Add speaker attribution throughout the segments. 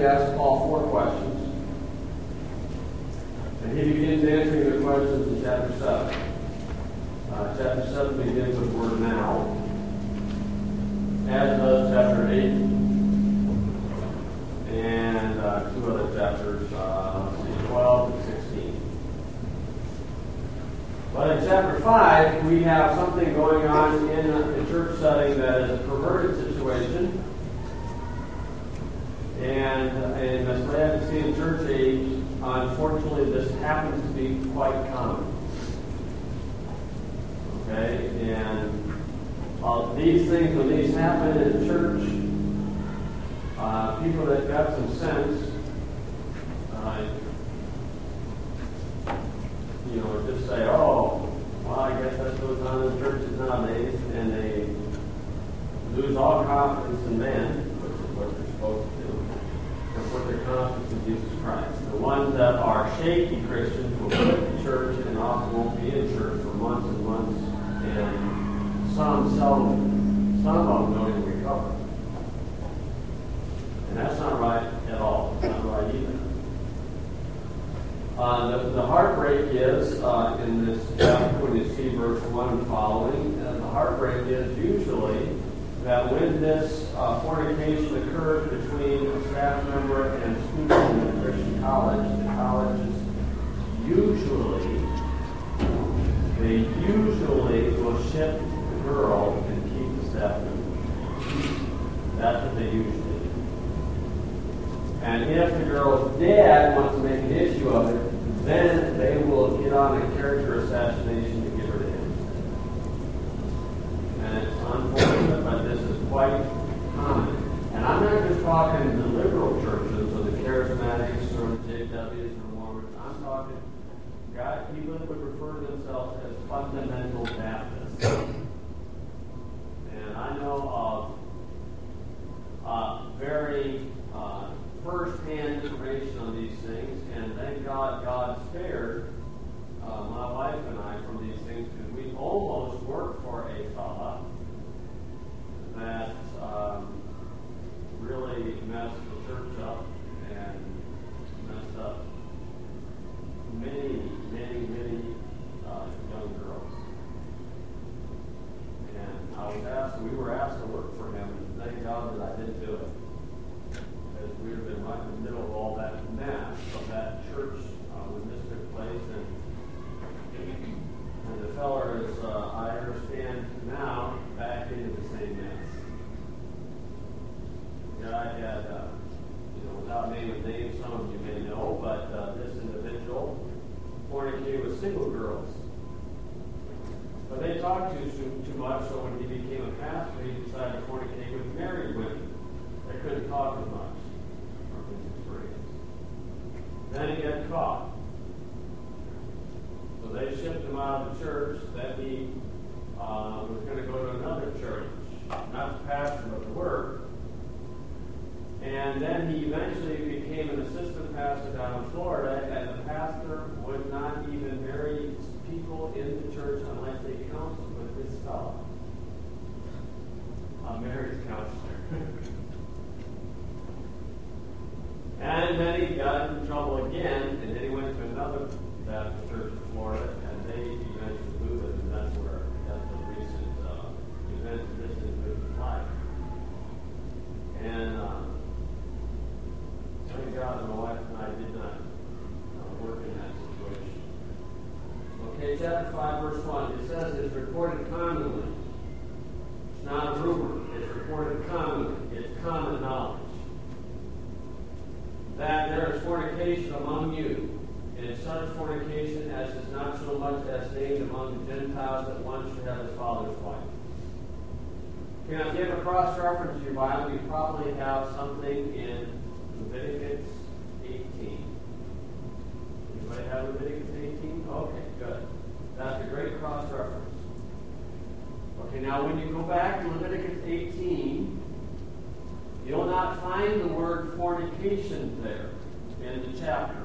Speaker 1: asked Paul 4 questions. And he begins answering the questions in chapter 7. Chapter 7 begins with the word now, as does chapter 8, and 2 other chapters, 12 and 16. But in chapter 5, we have something going on in a church setting that is a perverted situation. And in this Laodicean church age, unfortunately, this happens to be quite common. Okay? And these things, when these happen in church, people that got some sense, just say, oh, well, I guess that's what goes on in churches nowadays, and they lose all confidence in man, which is what they're supposed to do, and put their confidence in Jesus Christ. The ones that are shaky Christians will quit the church and often won't be in church for months and months, and some of them don't even recover. And that's not right at all. It's not right either. The heartbreak is, in this chapter, when you see verse 1 and following, the heartbreak is usually that when this fornication occurs between a staff member and a student in a Christian college, the colleges they usually will ship the girl and keep the staff member. That's what they usually do. And if the girl's dad wants to make an issue of it, then they will get on a character assassination to give her to him. And it's unfortunate, but this is quite common. And I'm not just talking the liberal churches or the charismatics or the JWs or Mormons. I'm talking people that would refer to themselves as fundamental Baptists. And I know of very first-hand information on these things, and thank God spared my wife and I from these things, because we almost worked for a fella that really messed the church up and messed up many young girls. And we were asked to work for him, and thank God that I didn't do it. Because we would have been right in the middle of all that mess of that church when this took place. And the feller is, I understand now, back into the same mess. The guy had, without naming names, some of you may know, but this individual fornicated with single girls. But they talked too much, so when he became a pastor, he decided to fornicate with married women. They couldn't talk as much from his experience. Then he got caught. So they shipped him out of the church. Then he was going to go to another church, not the pastor, but the work. And then he eventually became an assistant pastor down in Florida, and the pastor would not even marry people in the church unless they counseled with this fellow, a marriage counselor. And then he got in trouble again, and then he went to another Baptist church in Florida, and they eventually moved it, and that's the recent event in this individual's life. And thank God that my wife and I did not work in that situation. Okay, chapter 5, verse 1. It says it's reported commonly. It's not a rumor. It's reported commonly. It's common knowledge that there is fornication among you, and such fornication as is not so much as named among the Gentiles that one should have his father's wife. Okay, now if you have a cross-reference to your Bible, you probably have something in Leviticus 18. Anybody have Leviticus 18? Okay, good. That's a great cross-reference. Okay, now when you go back to Leviticus 18, you'll not find the word fornication there in the chapter.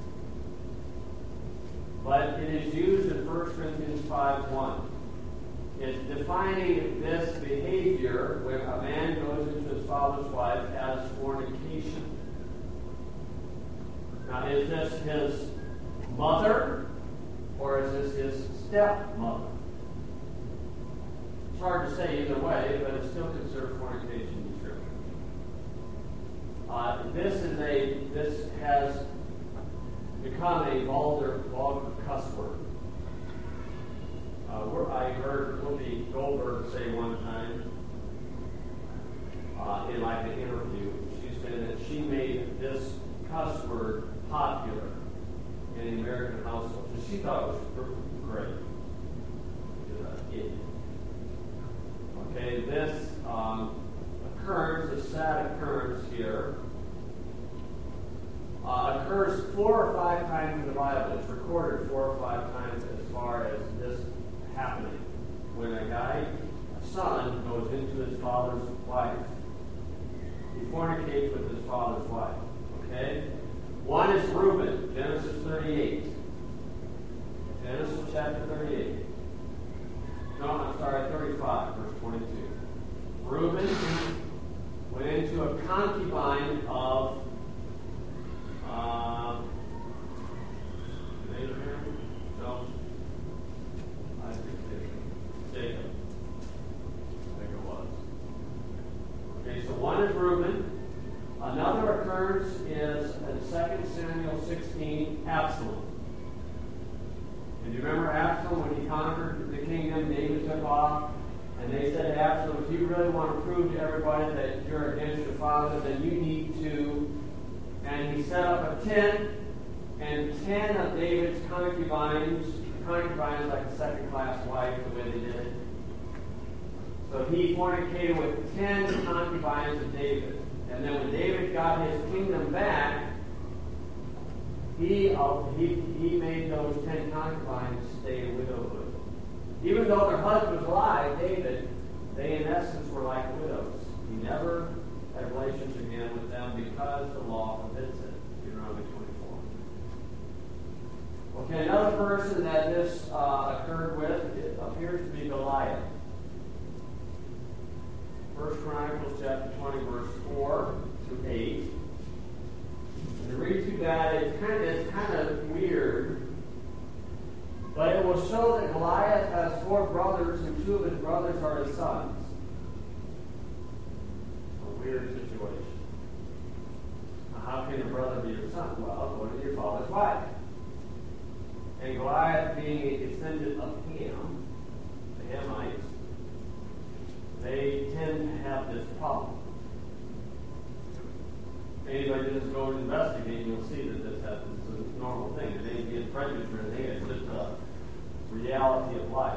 Speaker 1: But it is used in 1 Corinthians 5:1. It's defining this behavior when a man goes into his father's wife as fornication. is this his mother or is this his stepmother? It's hard to say either way, but it's still considered fornication in Scripture. This has become a vulgar cuss word. I heard Whoopi Goldberg say one time in like an interview, she said that she made this cuss word popular in the American household. So she thought it was great. Okay, this occurrence, a sad occurrence here, occurs 4 or 5 times in the Bible. It's recorded 4 or 5 times as far as this happening. When a son, goes into his father's wife, he fornicates with his father's wife. Okay? One is Reuben, Genesis 38. Genesis chapter 38. No, I'm sorry, 35, verse 22. Reuben went into a concubine of Abraham? No. Jacob. I think it was. Okay, so one is Reuben. Another occurrence is in 2 Samuel 16, Absalom. And you remember Absalom when he conquered the kingdom, David took off, and they said to Absalom, if you really want to prove to everybody that you're against your father, then you need to. And he set up a tent, and 10 of David's concubines like a second-class wife, the way they did it. So he fornicated with 10 concubines of David. And then when David got his kingdom back, he made those 10 concubines stay in widowhood. Even though their husband was alive, David, they in essence were like widows. He never had relations again with them because the law forbids it. Deuteronomy 24. Okay, another person that this occurred with, it appears to be Goliath. 1 Chronicles chapter 20, verse 4 to 8. And to read through that, it's kind of weird. But it will show that Goliath has 4 brothers, and 2 of his brothers are his sons. A weird situation. Now, how can your brother be your son? Well, go to your father's wife. And Goliath being a descendant of Ham, the Hamites, they tend to have this problem. Anybody just go and investigate, you'll see that this happens. It's a normal thing. It ain't being prejudiced or anything. It's just a reality of life.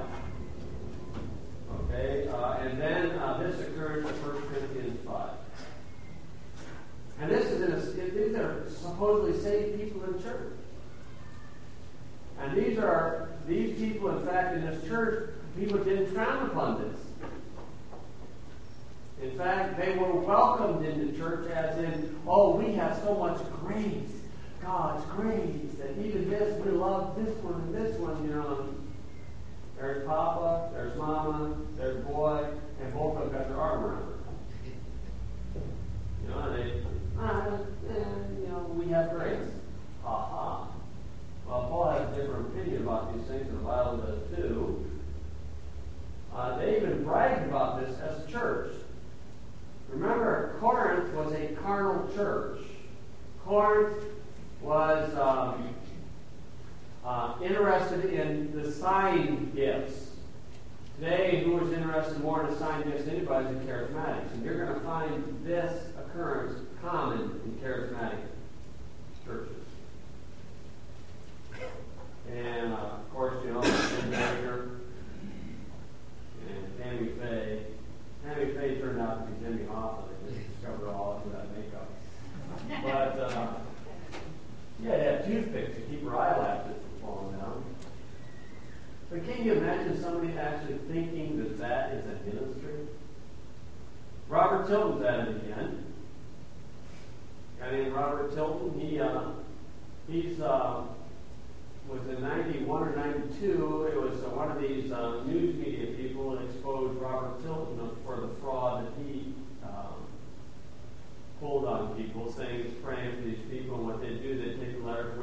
Speaker 1: Okay? And then this occurs in 1 Corinthians 5. And these are supposedly saved people in church. And these people, in fact, in this church, people didn't frown upon this. In fact, they were welcomed into church as in, oh, we have so much grace, God's grace, that even this, we love this one and this one, you know. There's Papa, there's Mama, there's boy, and both of them got their arm around her. You know, and we have grace. Ha. Well, Paul has a different opinion about these things, and the Bible does too. They even bragged about this as a church. Remember, Corinth was a carnal church. Corinth was interested in the sign gifts. Today, who is interested more in the sign gifts than anybody is in charismatics. And you're going to find this occurrence common in charismatic churches. And, of course, you know, Jim Baker and Tammy Faye. Tammy Faye turned out to be Jimmy Hoffa. They just discovered all of that makeup. But, they have toothpicks to keep her eyelashes from falling down. But can you imagine somebody actually thinking that that is a ministry? Robert Tilton's at it again. A guy named Robert Tilton, he's was in 91 or 92, it was one of these news media people that exposed Robert Tilton for the fraud that he pulled on people, saying he's praying for these people, and what they'd do, they'd take a letter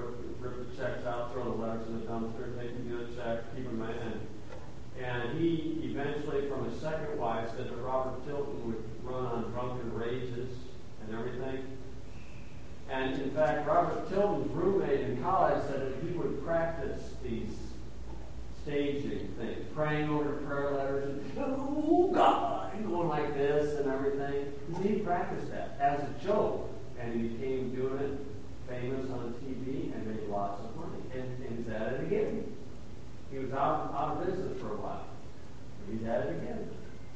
Speaker 1: fact, Robert Tilton's roommate in college said that he would practice these staging things, praying over prayer letters, and, oh, God, and going like this and everything. He practiced that as a joke, and he became doing it famous on TV and made lots of money. And he's at it again. He was out of business for a while. But he's at it again.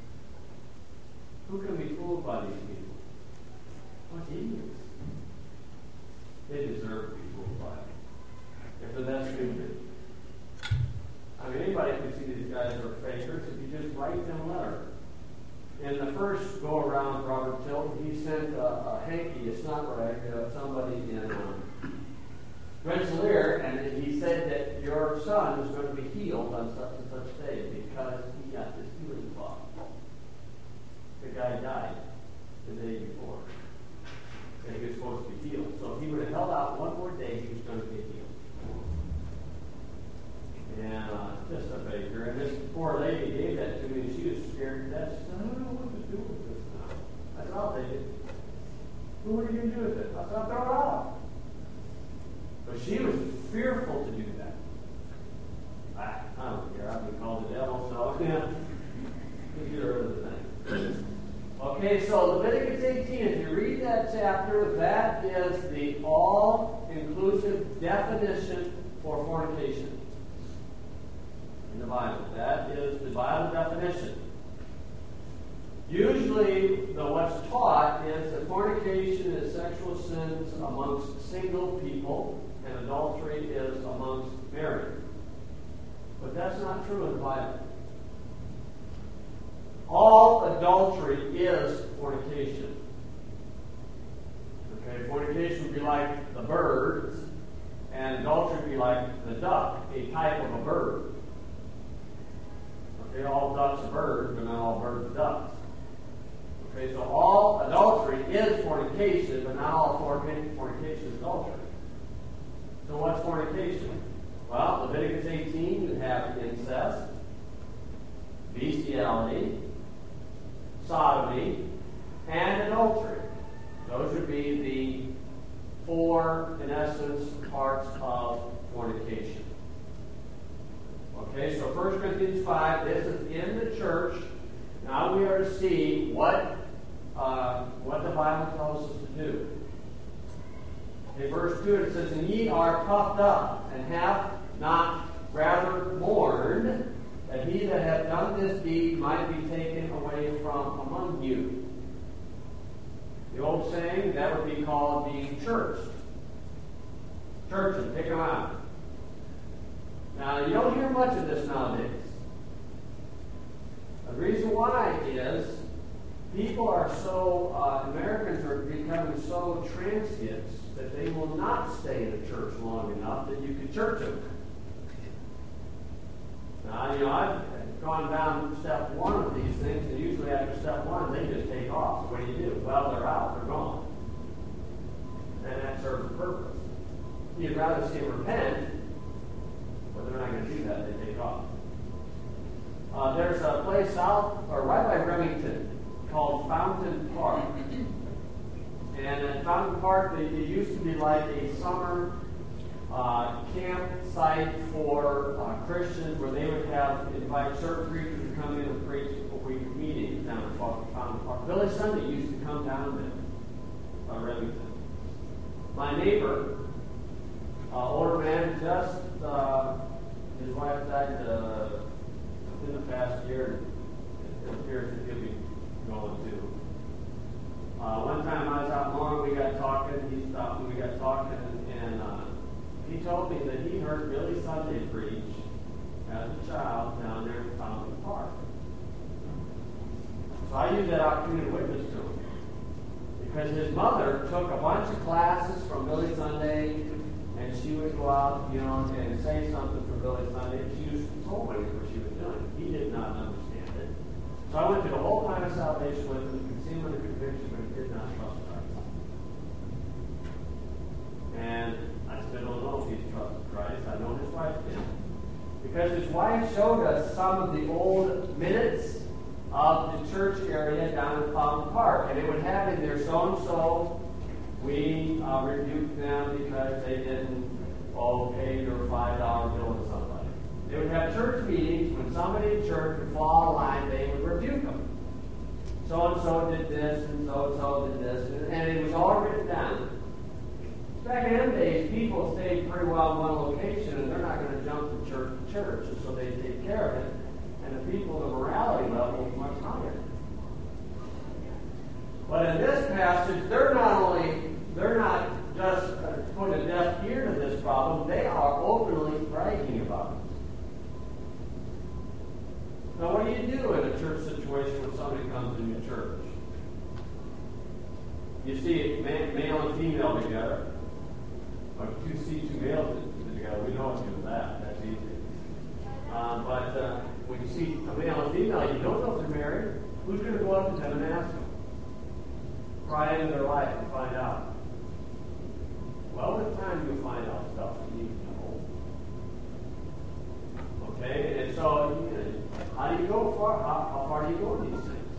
Speaker 1: Who can be fooled by these people? What idiots. They deserve to be fooled by it. If they're that stupid. I mean, anybody can see these guys are fakers if you just write them a letter. In the first go-around, Robert Tilton, he sent a hanky, a snot rag, to somebody in Rensselaer, and he said that your son is going to be healed on such and such day because he got this healing cloth. The guy died the day before. And he was supposed to be healed. So if he would have held out one more day, he was going to get healed. And just a faker. And this poor lady gave that to me, and she was scared to death. She said, I don't know what to do with this now. I said, I'll take it. Well, what are you going to do with it? I said, I'll throw it out. But she was fearful to do that. I don't care. I've been called the devil, so yeah. Get rid of the thing. Okay, so Leviticus 18, if you read that chapter, that is the all-inclusive definition for fornication in the Bible. That is the Bible definition. Usually, what's taught is that fornication is sexual sins amongst single people, and adultery is amongst married. But that's not true in the Bible. All adultery is fornication. Okay, fornication would be like the birds, and adultery would be like the duck, a type of a bird. Okay, all ducks are birds, but not all birds are ducks. Okay, so all adultery is fornication, but not all fornication is adultery. So what's fornication? Well, Leviticus 18, you have incest, bestiality, sodomy, and adultery. Those would be the four, in essence, parts of fornication. Okay, so 1 Corinthians 5, this is in the church. Now we are to see what the Bible tells us to do. In verse 2 it says, and ye are puffed up, and have not rather mourned, that he that hath done this deed might be taken away from among you. The old saying, that would be called being churched. Churching, take them out. Now, you don't hear much of this nowadays. The reason why is people are so, Americans are becoming so transient that they will not stay in a church long enough that you can church them. Now, I've gone down step one of these things, and usually after step one, they just take off. So what do? Well, they're out. They're gone. And that serves a purpose. You'd rather see them repent, but they're not going to do that. They take off. There's a place right by Remington called Fountain Park. And at Fountain Park, it used to be like a summer campsite for Christians where they would invite certain preachers to come in and preach a week meetings down at Fountain Park. Billy Sunday used to come down there by Remington. My neighbor, older man, just his wife died in the past year, and it appears that he'll be going too. One time I was out mowing, we got talking, he stopped and we got talking, and he told me that he heard Billy Sunday preach as a child down there at Fountain Park. So I used that opportunity to witness to him. Because his mother took a bunch of classes from Billy Sunday, and she would go out, and say something from Billy Sunday, and she was told what she was doing. He did not understand it. So I went through the whole plan of salvation with him, could see him with a conviction, but he did not trust Christ. And I still don't know if he's trusted Christ. I know his wife did. Because his wife showed us some of the old minutes of the church area down in Fountain Park. And it would have in there so-and-so we rebuked them because they didn't pay their $5 bill to somebody. They would have church meetings. When somebody in church would fall out of line, they would rebuke them. So-and-so did this, and so-and-so did this, and it was all written down. Back in them days, people stayed pretty well in one location, and they're not going to jump from church to church, and so they take care of it. And the people, the morality level was much higher. But in this passage, they're not just put a deaf ear to this problem, they are openly bragging about it. Now, what do you do in a church situation when somebody comes in your church? You see male and female together. Or two males together, we know how to do that. That's easy. But when you see a male and female, you don't know if they're married. Who's going to go up to them and ask them? Pry into their life and find out. Well, with time you'll find out stuff you need to know. Okay? And so, how do you go far? How far do you go in these things?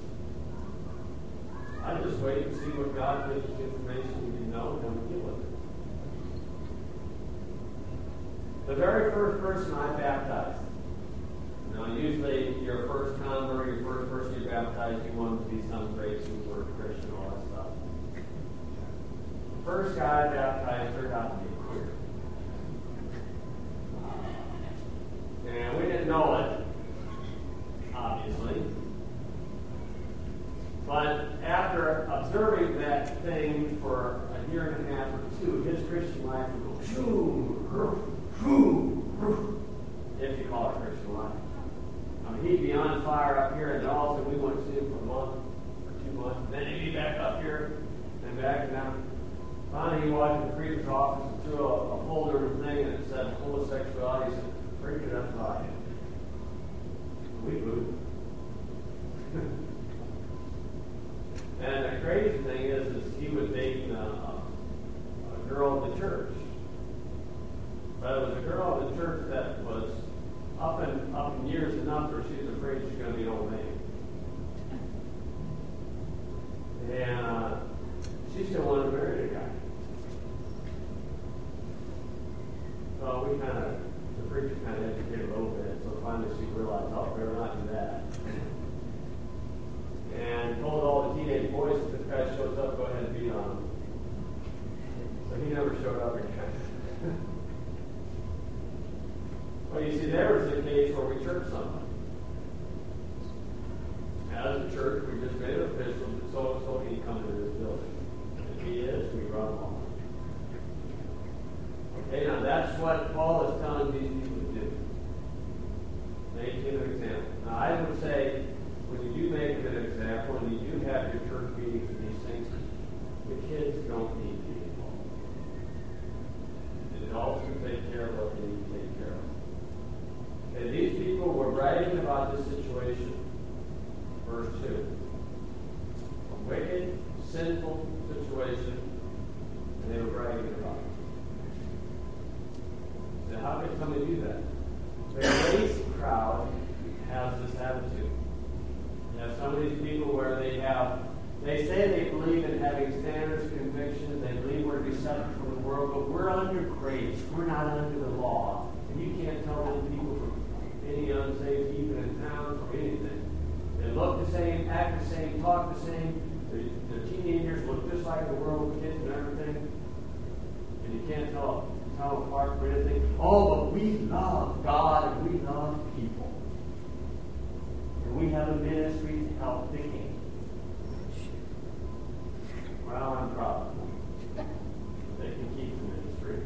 Speaker 1: I just wait and see what God gives us information we can know, and then we deal with it. The very first person I baptized, usually your first convert, your first person you baptized, you want to be some great super Christian, all that stuff. The first guy I baptized turned out to be queer. And we didn't know it, obviously. But after observing that thing for a year and a half or two, his Christian life would go if you call it Christian life. He'd be on fire up here, and all of a sudden we wouldn't see him for a month or 2 months. Then he'd be back up here and back and down. Finally, he walked in the preacher's office and threw a folder and thing, and it said homosexuality. He said, "Preacher, that's not it." We moved. And the crazy thing is he was dating a girl in the church. But it was a girl in the church that was up in years enough where she was afraid she was going to be an old man. And she still wanted to marry the guy. So the preacher kind of educated a little bit, so finally she realized, oh, better not do that. And told all the teenage boys, if this guy shows up, go ahead and beat on him. So he never showed up again. Well, you see, there was a case where we churched somebody. As a church, we just made it official that so he come into this building. If he is, we run him off. Okay, now that's what Paul is telling these people to do. Make him an example. Now, I would say, when you do make him an example, and you do have your church meetings and these things, the kids don't need to be involved. The adults can take care of what they need to take care of. And these people were bragging about this situation. Verse 2. A wicked, sinful situation, and they were bragging about it. Now, how can somebody do that? The grace crowd has this attitude. You have some of these people where they say they believe in having standards, convictions, they believe we're to be separate from the world, but we're under grace. We're not under the law. And you can't tell them people from any unsaved people in town or anything. They look the same, act the same, talk the same. The teenagers look just like the world, kids and everything. And you can't tell them apart from anything. Oh, but we love God and we love people. And we have a ministry to help the king. Well, I'm proud of them. They can keep the ministry.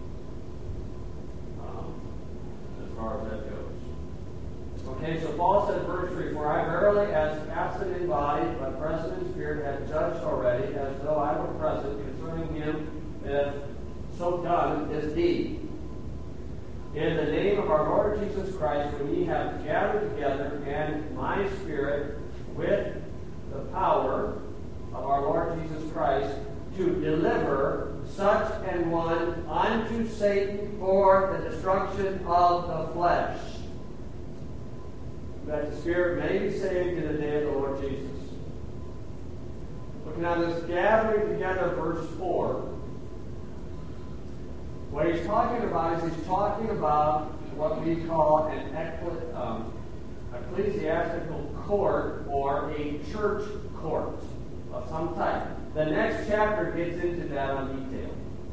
Speaker 1: As far as that goes. Okay, so Paul said, verse 3, "For I verily, as absent in body, but present in spirit, have judged already, as though I were present, concerning him that hath so done this deed. In the name of our Lord Jesus Christ, when ye have gathered together, and my spirit, with the power of our Lord Jesus Christ, to deliver such an one unto Satan for the destruction of the flesh, that the spirit may be saved in the day of the Lord Jesus." Looking at this gathering together, verse 4. What he's talking about is he's talking about what we call an ecclesiastical court or a church court of some type. The next chapter gets into that on detail.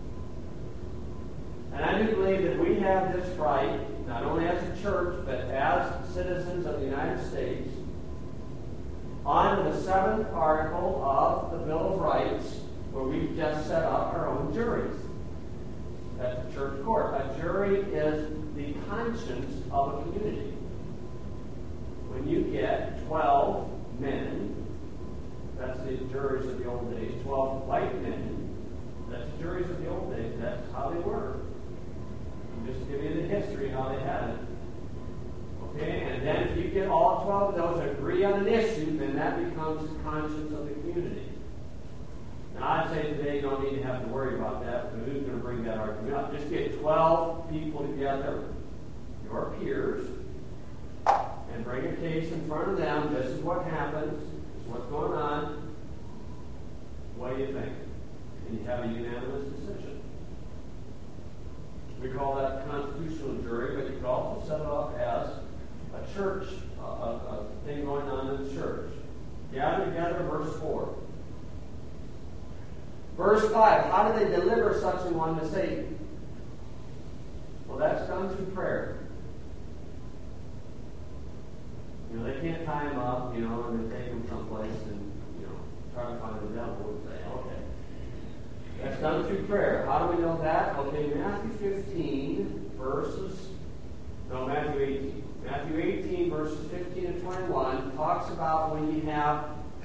Speaker 1: And I do believe that we have this right, not only as a church, but as citizens of the United States, on the 7th article of the Bill of Rights, where we've just set up our own juries at the church court. A jury is the conscience of a community. When you get 12 men, that's the juries of the old days, 12 white men, that's the juries of the old days, that's how they were. Just to give you the history, how they had it. Okay, and then if you get all 12 of those agree on an issue, then that becomes the conscience of the community. Now, I'd say today you don't need to have to worry about that, because who's going to bring that argument up? Just get 12 people together, your peers, and bring a case in front of them. This is what happens. This is what's going on. What do you think? And you have a unanimous decision. We call that the constitutional jury, but you could also set it up as a church, a thing going on in the church. Gather together, verse 4. Verse 5, how do they deliver such an one to Satan? Well, that's done through prayer. You know, they can't tie him up, you know, and then take him someplace and, you know, try to find the devil and say, okay. That's done through prayer. How do we know that? Okay, Matthew 18, verses 15 and 21 talks about when you have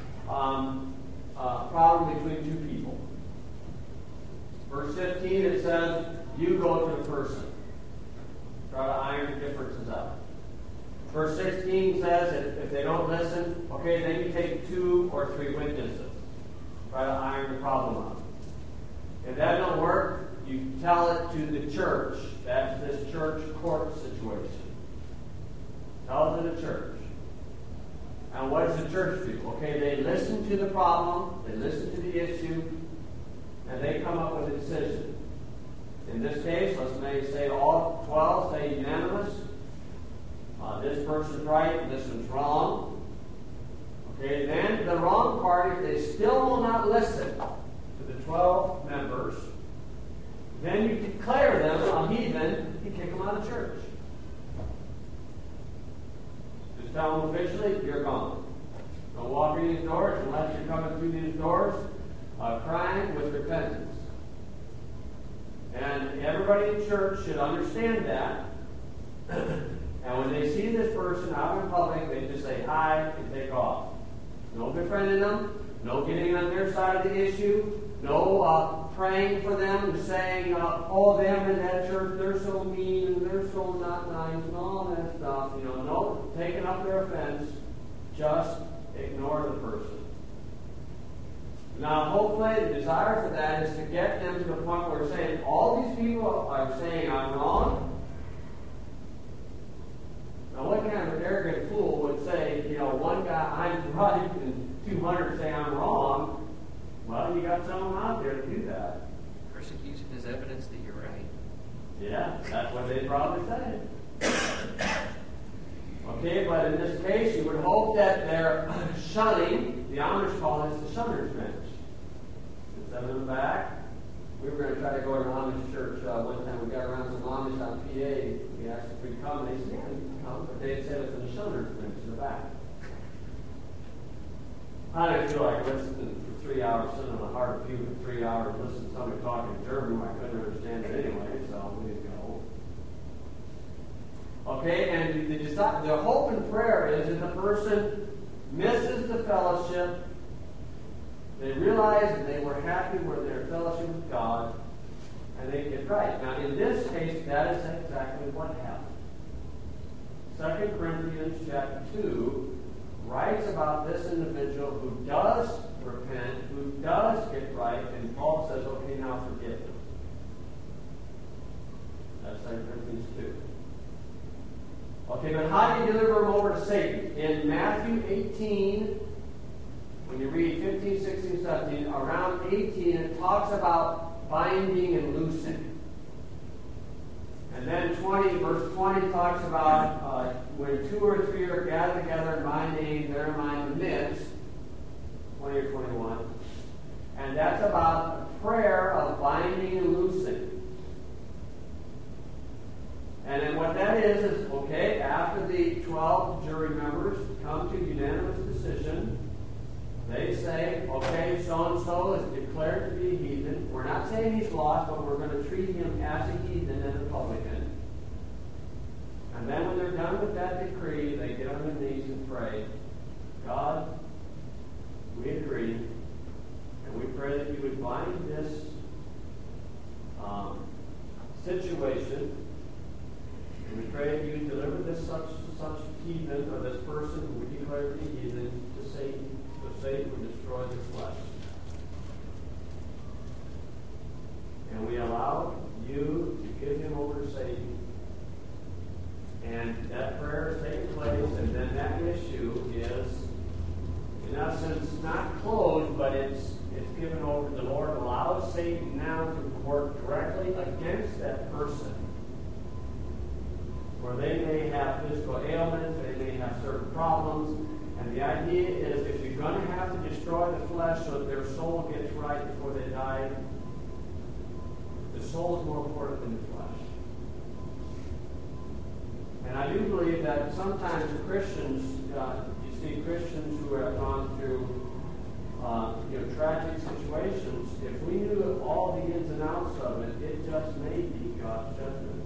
Speaker 1: a problem between two people. Verse 15, it says, you go to the person. Try to iron the differences out. Verse 16 says, if they don't listen, okay, then you take 2 or 3 witnesses. Try to iron the problem out. If that don't work, you tell it to the church. That's this church court situation. Tell it to the church. And what does the church do? Okay, they listen to the problem, they listen to the issue, and they come up with a decision. In this case, let's maybe say all 12 say unanimous. This person's right, this one's wrong. Okay, then the wrong party, they still will not listen to the 12 members. Then you declare them a heathen and kick them out of church. Just tell them officially, you're gone. Don't walk in these doors unless you're coming through these doors crying with repentance. And everybody in church should understand that. And when they see this person out in public, they just say hi and take off. No befriending them, no getting on their side of the issue, no praying for them and saying, oh, them in that church, they're so mean and they're so not nice and all that stuff. You know, no taking up their offense. Just ignore the person. Now, hopefully, the desire for that is to get them to the point where we're saying, all these people are saying I'm wrong. Now, what kind of an arrogant fool would say, you know, one guy, I'm right, and 200 say I'm wrong? Well, you got someone out there to do that.
Speaker 2: Persecution is evidence that you're right.
Speaker 1: Yeah, that's what they'd probably say. Okay, but in this case, you would hope that they're shunning. The Amish call this the shunner's bench. Sit them in the back. We were going to try to go to an Amish church one time. We got around some Amish on PA. We asked if we'd come, and they said, yeah, you can come. But they said it's in the shunner's bench in the back. I didn't feel like listening for 3 hours, sitting on a hard pew for 3 hours, listening to somebody talking German who I couldn't understand it anyway, so we didn't go. Okay, and the hope and prayer is that the person misses the fellowship. They realize that they were happy with their fellowship with God, and they get right. Now, in this case, that is exactly what happened. 2 Corinthians chapter 2 writes about this individual who does repent, who does get right, and Paul says, okay, now forgive them. That's 2 Corinthians 2. Okay, but how do you deliver them over to Satan? In Matthew 18, when you read 15, 16, 17, around 18, it talks about binding and loosing. And then verse 20 talks about when 2 or 3 are gathered together in my name, there am I in the midst. 20 or 21. And that's about a prayer of binding and loosing. And then what that is okay, after the 12 jury members come to unanimous decision, they say, okay, so-and-so is declared to be a heathen. We're not saying he's lost, but we're going to treat him as a heathen and a publican. And then when they're done with that decree, they get on their knees and pray, God, we agree, and we pray that you would bind this situation, and we pray that you would deliver this such heathen, or this person who we declare to be heathen, to Satan, so Satan would destroy the flesh. And we allow you to give him over to Satan. And that prayer is taking place, and then that issue is, in essence, not closed, but it's given over. The Lord allows Satan now to work directly against that person, where they may have physical ailments, they may have certain problems, and the idea is if you're going to have to destroy the flesh so that their soul gets right before they die, the soul is more important than the flesh. And I do believe that sometimes Christians, you see Christians who have gone through tragic situations, if we knew all the ins and outs of it, it just may be God's judgment.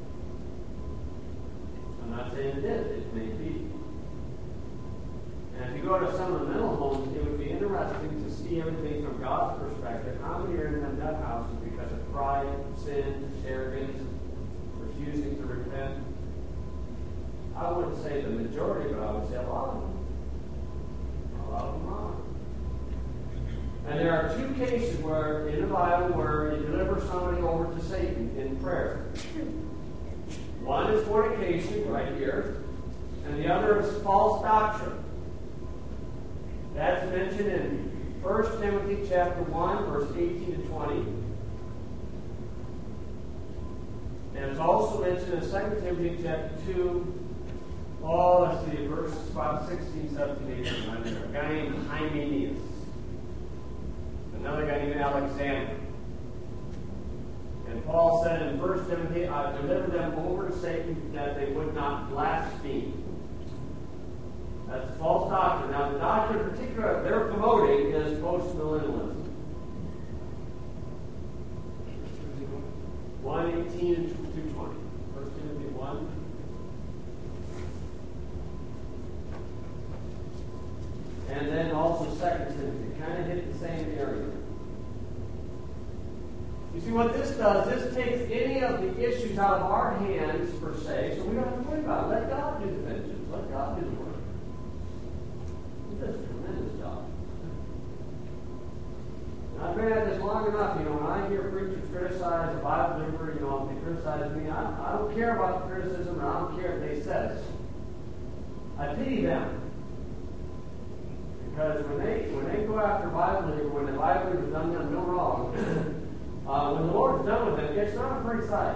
Speaker 1: I'm not saying it is, it may be. And if you go to some of the mental homes, it would be interesting to see everything from God's perspective. How many are in them nut houses because of pride, sin, arrogance, refusing to repent? I wouldn't say the majority, but I would say a lot of them. A lot of them are. And there are 2 cases where in the Bible where you deliver somebody over to Satan in prayer. One is fornication, right here, and the other is false doctrine. That's mentioned in 1 Timothy chapter 1, verse 18 to 20. And it's also mentioned in 2 Timothy chapter 2. Let's see, verses about 16, 17, 18. Right there. A guy named Hymenaeus. Another guy named Alexander. And Paul said in 1 Timothy, I delivered them over to Satan that they would not blaspheme. That's false doctrine. Now, the doctrine in particular they're promoting is postmillennialism. 1:18 and 2:20. 1 Timothy 1. And then also 2 Timothy. Kind of hit the same area. You see what this does? This takes any of the issues out of our hands, per se, so we don't have to worry about it. Let God do the vengeance. Let God do the work. He does a tremendous job. And I've been at this long enough, when I hear preachers criticize a Bible deliverer, if they criticize me, I don't care about the criticism, and I don't care if they said it. I pity them. Because when they go after a Bible deliverer, when the Bible deliverer has done them no wrong, when the Lord's done with them, it's not a pretty sight.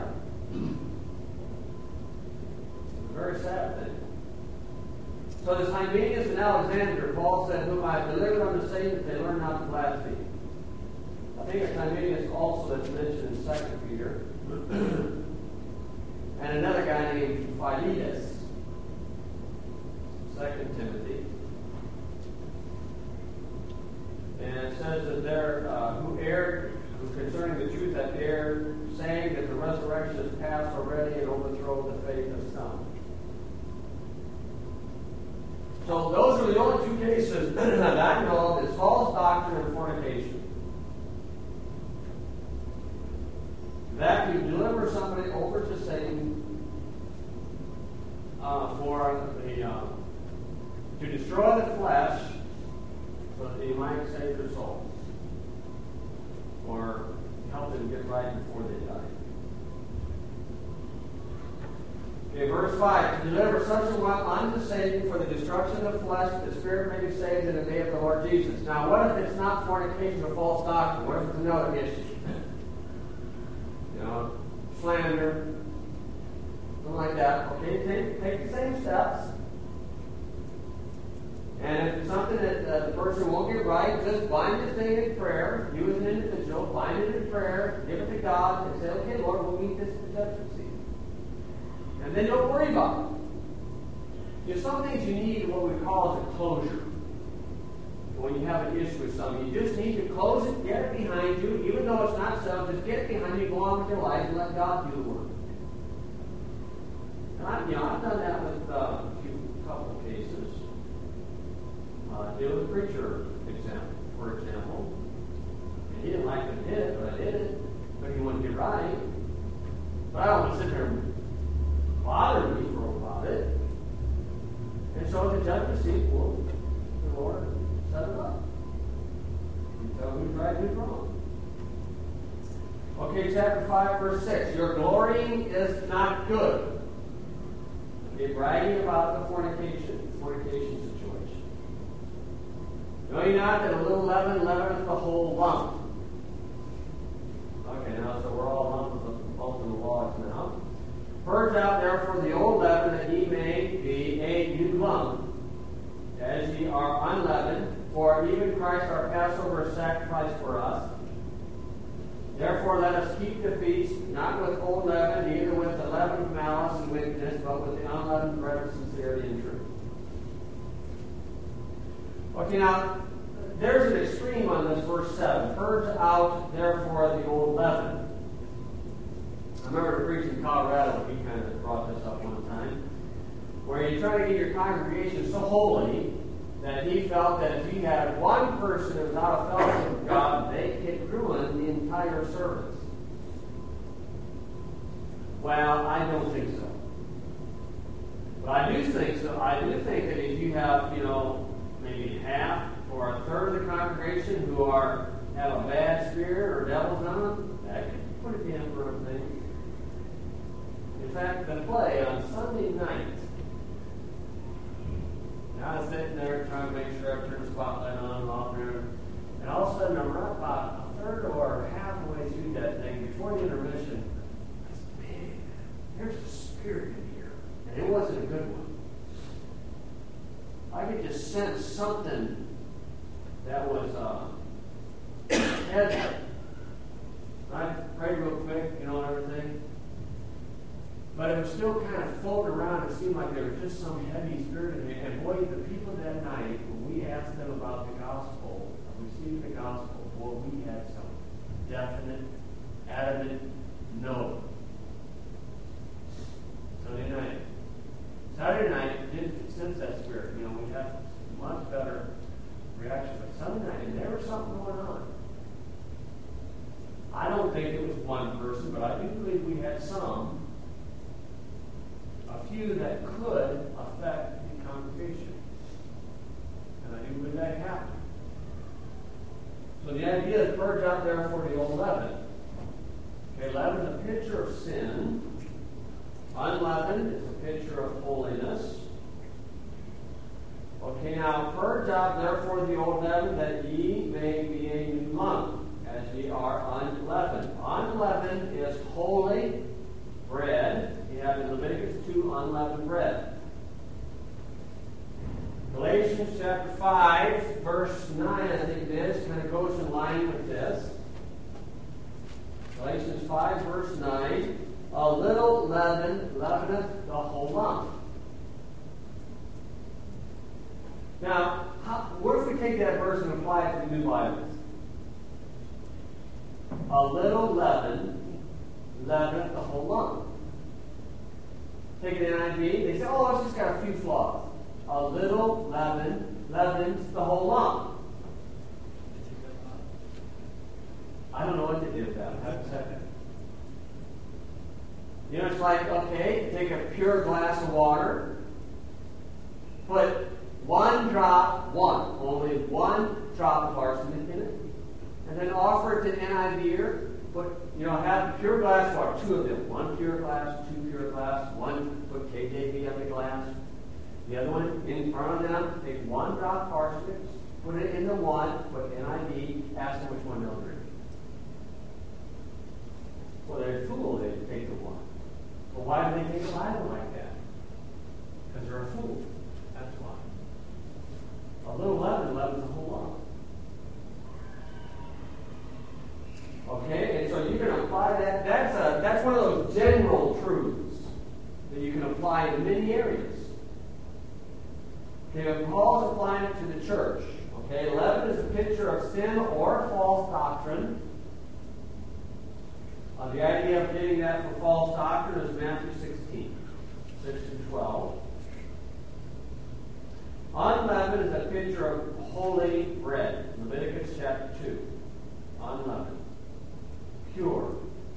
Speaker 1: It's a very sad thing. So this Hymenaeus and Alexander, Paul said, whom I have delivered unto Satan, that they learn not to blaspheme. I think it's Hymenaeus also that's mentioned in 2 Peter. And another guy named Philetus, 2 Timothy. And it says that they're who erred concerning the truth that erred, saying that the resurrection is past already and overthrow the faith of some. So those are the only 2 cases that I know of. It's false doctrine and fornication. That you deliver somebody over to Satan to destroy the flesh so that he might save their soul. Or help them get right before they die. Okay, verse 5. To deliver such a one unto Satan for the destruction of the flesh, that the spirit may be saved in the day of the Lord Jesus. Now, what if it's not fornication or false doctrine? What if it's another issue? Slander, something like that. Okay, take the same steps. And if it's something that the person won't get right, just bind the thing in prayer. You as an individual, bind it in prayer, give it to God, and say, okay, Lord, we'll meet this at the judgment seat. And then don't worry about it. Some things you need what we call as a closure. When you have an issue with something, you just need to close it, get it behind you, even though it's not so, just get it behind you, go on with your life, and let God do the work. And I've done that with a couple of cases. It was a preacher example, for example. And he didn't like what I did, but I did it. But he wanted to get right. But I don't want to sit there and bother me for about it. And so the judgment seat, well, the Lord set it up. You tell who's right and who's wrong. Okay, chapter 5, verse 6. Your glorying is not good. Okay, bragging about the fornication situation. Know ye not that a little leaven leaveneth the whole lump? Okay, now so we're all lumped in the logs now. Purge out therefore the old leaven, that ye may be a new lump, as ye are unleavened. For even Christ our Passover is sacrificed for us. Therefore let us keep the feast, not with old leaven, neither with the leaven of malice and wickedness, but with the unleavened bread of sincerity and truth. Okay, now, there's an extreme on this, verse 7. Purge out, therefore, the old leaven. I remember preaching in Colorado, he kind of brought this up one time, where you try to get your congregation so holy that he felt that if you had one person that was out of fellowship with God, they could ruin the entire service. Well, I don't think so. But I do think so. I do think that if you have, maybe half or a third of the congregation who have a bad spirit or devils on them, that could put it in for a thing. In fact, the play on Sunday night, I was sitting there trying to make sure I turned the spotlight on and off there, and all of a sudden I'm right about a third or halfway through that thing before the intermission. I said, man, there's a spirit in here, and it wasn't a good one. I could just sense something that was heavy. I prayed real quick, and everything. But it was still kind of floating around. It seemed like there was just some heavy spirit in it. And boy, the people that night, when we asked them about the gospel, receiving the gospel, boy, we had some definite, adamant no. Sunday night. Saturday night, didn't sense that spirit. We had much better reaction. But Sunday night, there was something going on. I don't think it was one person, but I do believe we had a few that could affect the congregation. And I do believe that happened. So the idea is purge out therefore the old leaven. Okay, leaven is a picture of sin. Unleavened is a picture of holiness. Okay, now purge out therefore the old leaven, that ye may be a new lump, as ye are unleavened. Unleavened is holy bread. You have in Leviticus 2 unleavened bread. Galatians chapter 5, verse 9, I think it is, kind of goes in line with this. Galatians 5, verse 9. A little leaven leaveneth the whole lump. Now, what if we take that verse and apply it to the New Bible? A little leaven leaveneth the whole lump. Take the NIV, they say, oh, it's just got a few flaws. A little leaven leavens the whole lump. I don't know what they did with that. I haven't said that. It's like, okay, take a pure glass of water, put only one drop of arsenic in it, and then offer it to an NIVer, put have pure glass water, two of them. One pure glass, two pure glass. One put KJV on the glass. The other one in front of them, take one drop parsnip, put it into one, put NIV, ask them which one they'll drink. Well, they're a fool, they take the one. Well, why do they take the Bible like that? Because they're a fool. That's why. A little leaven leavens a whole lot. Okay, and so you can apply that. That's one of those general truths that you can apply to many areas. Okay, but Paul's applying it to the church. Okay, leaven is a picture of sin or false doctrine. The idea of getting that for false doctrine is Matthew 16, 6 and 12. Unleavened is a picture of holy bread. Leviticus chapter 2. Unleavened. Pure.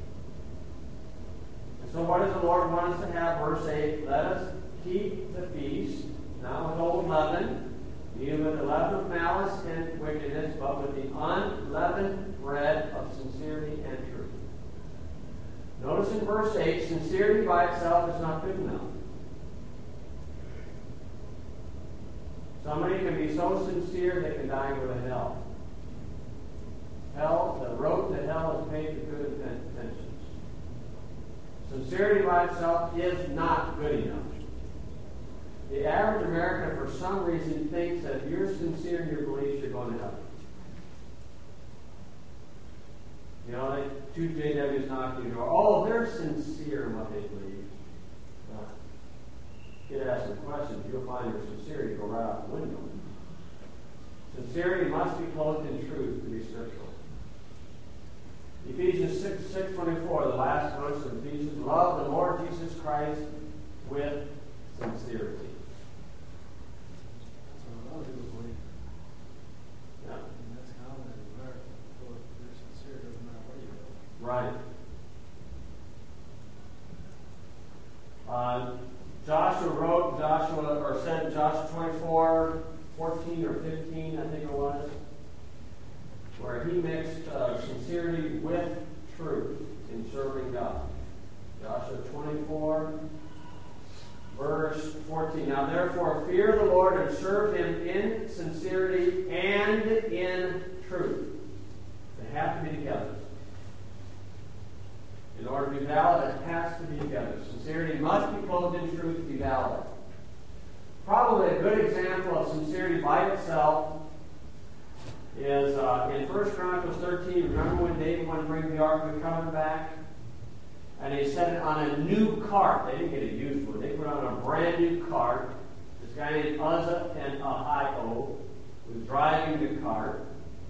Speaker 1: And so what does the Lord want us to have? Verse 8, let us keep the feast, not with old leaven, neither with the leaven of malice and wickedness, but with the unleavened bread of sincerity and truth. Notice in verse 8, sincerity by itself is not good enough. Somebody can be so sincere they can die and go to hell. The road to hell is paved with good intentions. Sincerity by itself is not good enough. The average American, for some reason, thinks that if you're sincere in your beliefs, you're going to heaven. Like two JWs knock on your door. Oh, they're sincere in what they believe. You ask some questions, you'll find your sincerity go right out the window. Sincerity must be clothed in truth to be scriptural. Ephesians 6:24, the last verse of Ephesians, love the Lord Jesus Christ with sincerity.
Speaker 3: That's what a lot of people believe.
Speaker 1: Yeah.
Speaker 3: And that's common in America. Well, if you're sincere, it doesn't matter where you go.
Speaker 1: Right. Joshua said in Joshua 24, 14 or 15, I think it was, where he mixed sincerity with truth in serving God. Joshua 24, verse 14. Now therefore fear the Lord and serve Him in sincerity and in truth. They have to be together. In order to be valid, it has to be together. Sincerity must be clothed in truth to be valid. Probably a good example of sincerity by itself is in 1 Chronicles 13. Remember when David wanted to bring the Ark of the Covenant back? And they set it on a new cart. They didn't get a used one. They put it on a brand new cart. This guy named Uzzah and Ahio was driving the cart.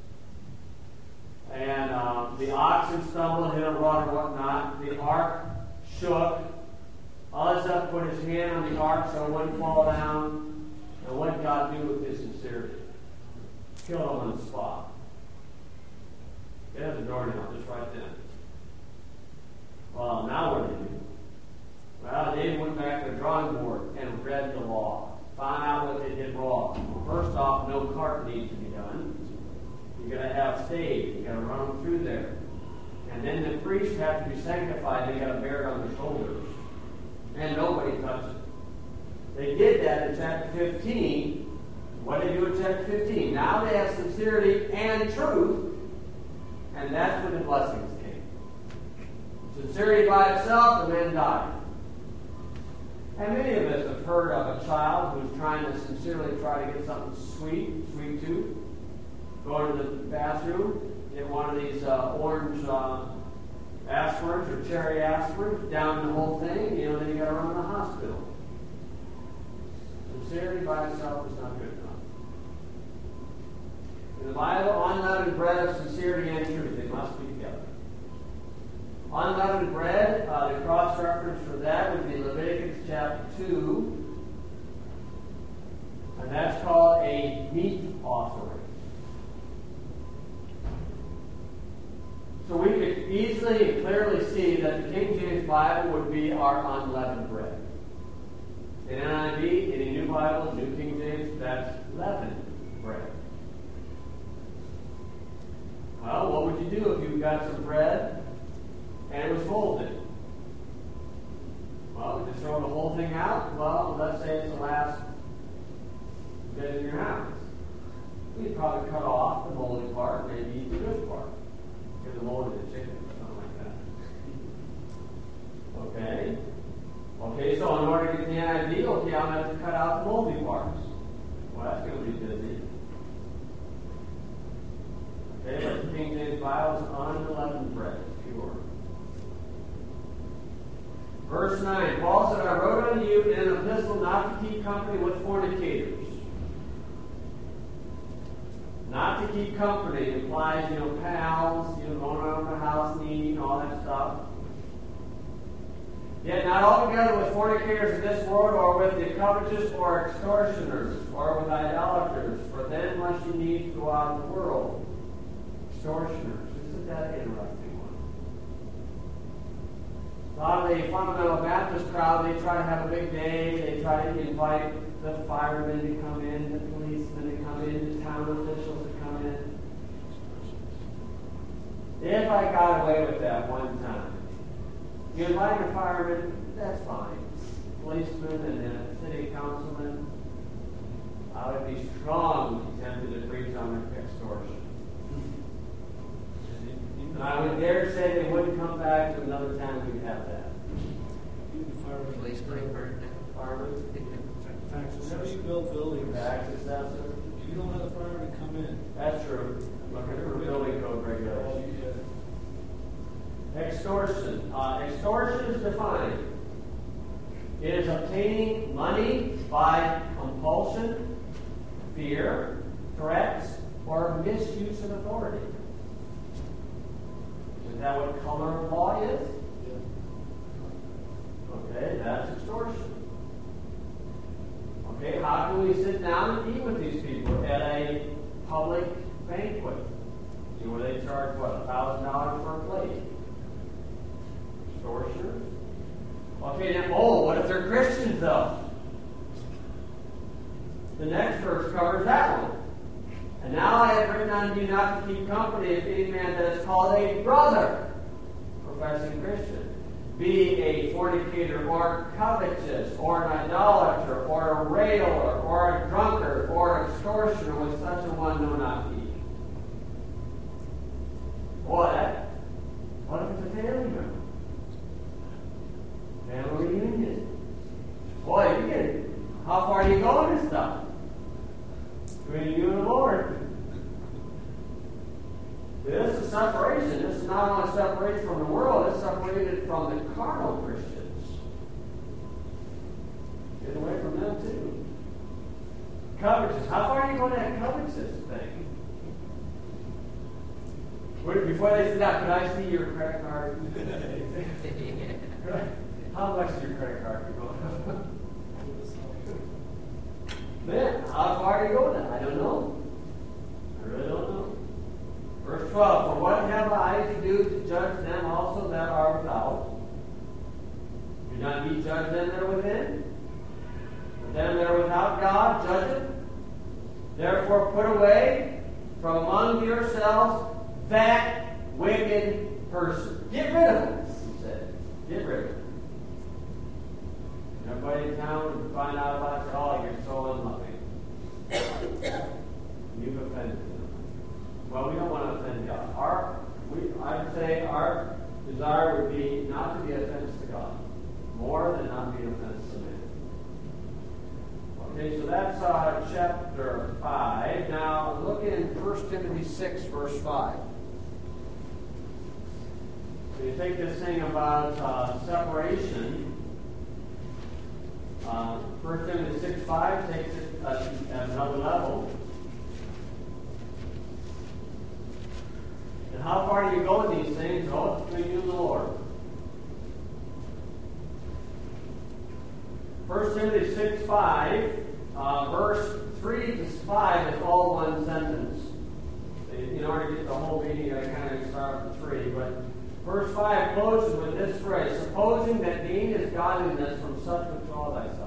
Speaker 1: And the oxen stumbled, hit a rut or whatnot. The ark shook. Uzzah put his hand on the ark so it wouldn't fall down. And what did God do with his sincerity? Kill him on the spot. It has a doornail just right then. Well, now what did he do? Well, David went back to the drawing board and read the law. Found out what they did wrong. First off, no cart needs to be done. You're going to have stage. You're going to run them through there. And then the priests have to be sanctified. They got to bear it on their shoulders. And nobody touches it. They did that in chapter 15. What did they do in chapter 15? Now they have sincerity and truth. And that's where the blessings came. Sincerity by itself, the man died. And many of us have heard of a child who's trying to sincerely try to get something sweet tooth. Go to the bathroom, get one of these orange aspirins or cherry aspirins, down the whole thing, then you got to run to the hospital. Sincerity by itself is not good enough. In the Bible, unleavened bread of sincerity and truth, they must be together. Unleavened bread, the cross-reference for that would be Leviticus chapter 2, and that's called a meat offering. So we could easily and clearly see that the King James Bible would be our unleavened bread. In NIV, in a New Bible, New King James, that's leavened bread. Well, what would you do if you've got some bread and it was folded. Well, we just throw the whole thing out. Well, let's say it's the last bit in your house. We'd probably cut off the moldy part, maybe eat the good part. Get the mold of the chicken or something like that. Okay? Okay, so in order to get the NIV, okay, I'm going to have to cut out the moldy parts. Well, that's going to be busy. Okay, but the King James Bible is unleavened bread, pure. Verse 9, Paul said, I wrote unto you in an epistle not to keep company with fornicators. Not to keep company implies, pals, going around the house and eating, all that stuff. Yet not altogether with fornicators of this world, or with the covetous, or extortioners, or with idolaters, for then must you needs go out of the world. Extortioners. Isn't that an interesting one? A lot of the fundamental Baptist crowd, they try to have a big day. They try to invite the firemen to come in, the policemen to come in, the town officials to come in. If I got away with that one time, you invite a fireman, that's fine. Policeman and a city councilman, I would be strongly tempted to preach on extortion. And I would dare say they wouldn't come back to another time we'd have that.
Speaker 2: Police might burn down.
Speaker 1: Firemen,
Speaker 3: Whenever you build buildings,
Speaker 1: tax assessor.
Speaker 3: if you don't let a fireman come in,
Speaker 1: That's true. Looking for building code regulations. Extortion. Extortion is defined. It is obtaining money by compulsion, fear, threats, or misuse of authority. Is that what color of law is? Okay, that's extortion. Okay, how can we sit down and eat with these people at a public banquet? Where they charge, what, $1,000 for a plate? Extortioners? Okay, now, what if they're Christians, though? The next verse covers that one. And now I have written unto you not to keep company if any man that is called a brother, professing Christian, be a fornicator, or covetous, or an idolater, or a railer, or a drunkard, or an extortioner, with such a one no not eat. Boy, what if it's a family member? Family reunion. Boy, how far do you go in this stuff? Between you and the Lord. This is separation. This is not only separated from the world, it's separated from the carnal Christians. Get away from them too. Covetous. How far are you going to that covetous thing? Before they sit down, could I see your credit card? How much is your credit card going? Man, how far do you go with that? I don't know. I really don't know. Verse 12, for what have I to do to judge them also that are without? Do not ye judge them that are within? But them that are without God, judge it. Therefore put away from among yourselves that wicked person. Get rid of it, he said. Get rid of it. Everybody in town would find out about it. Oh, you're so unloving. You've offended them. Well, we don't want to offend God. I'd say our desire would be not to be an offense to God, more than not be an offense to man. Okay, so that's chapter 5. Now look in 1 Timothy 6, verse 5. So you take this thing about separation. 1 Timothy 6:5 takes it at another level. And how far do you go in these things? Oh, it's between you and the Lord. 1 Timothy 6:5, verse 3 to 5 is all one sentence. In order to get the whole meaning, I kind of start with 3. But verse 5 closes with this phrase, supposing that gain is godliness, from such withdraw thyself.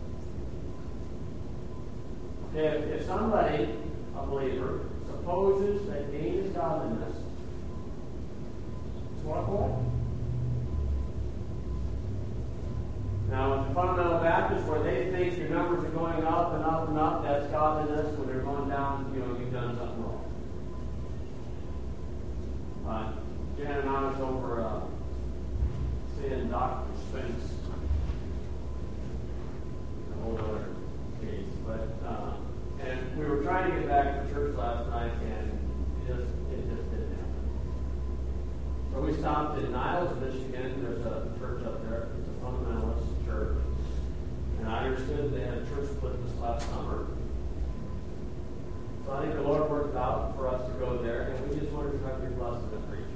Speaker 1: Okay, if somebody, a believer, supposes that gain is godliness, to walk away. going up and up and up, that's godliness. When they're going down, you've done something wrong. Jan and I was over seeing Dr. Spence. A whole other case. But, and we were trying to get back to church last night, and it just didn't happen. So we stopped in Niles, Michigan. There's a church up there. It's a fundamentalist church. And I understood they had a church split this last summer. So I think the Lord worked out for us to go there, and we just wanted to try to be blessed in the preacher.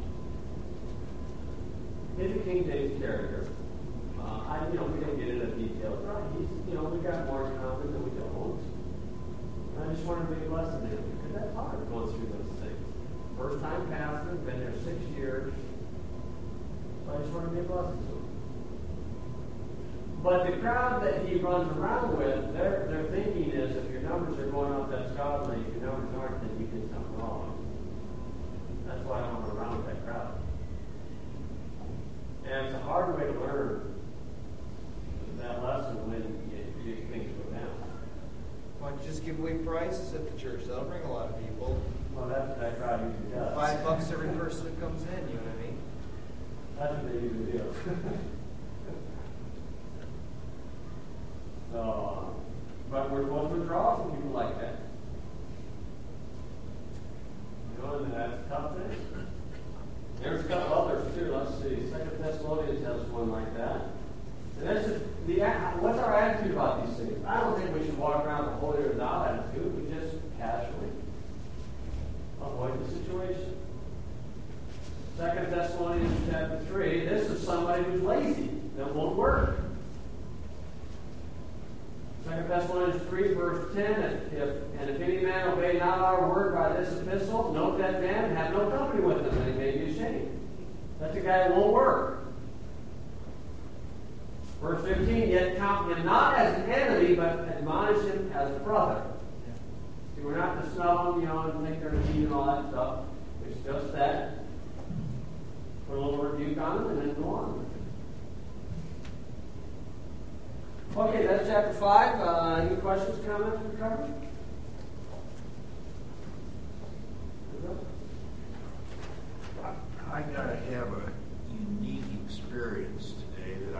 Speaker 1: He's a King James carrier. We don't get into details, right? We got more in common than we don't. And I just wanted to be blessed in him, because that's hard going through those things. First time pastor, been there 6 years. So I just want to be a blessing to him. But the crowd that he runs around with, their thinking is, if your numbers are going up, that's godly. If your numbers aren't, then you did something wrong. That's why I don't run around with that crowd. And it's a hard way to learn that lesson when things go down.
Speaker 2: Why don't you just give away prizes at the church? That'll bring a lot of people.
Speaker 1: Well, that's what that crowd usually does.
Speaker 2: $5 every person that comes in, you know what I mean?
Speaker 1: That's what they usually do. So, but we're supposed to withdraw from people like that. And that's a tough thing. There's a couple others too. Let's see. 2 Thessalonians has one like that. And that's just what's our attitude about these things? I don't think we should walk around with a holier than thou attitude. We just casually avoid the situation. 2 Thessalonians chapter 3. This is somebody who's lazy that won't work. 2 Thessalonians 3, verse 10, if any man obey not our word by this epistle, note that man and have no company with him, and he may be ashamed. That's a guy who won't work. Verse 15, yet count him not as an enemy, but admonish him as a brother. See, we're not to snub them, and think they're a cheat and all that stuff. It's just that. Put a little rebuke on them and then go on. Okay, that's chapter 5. Any questions, comments for cover?
Speaker 3: I gotta have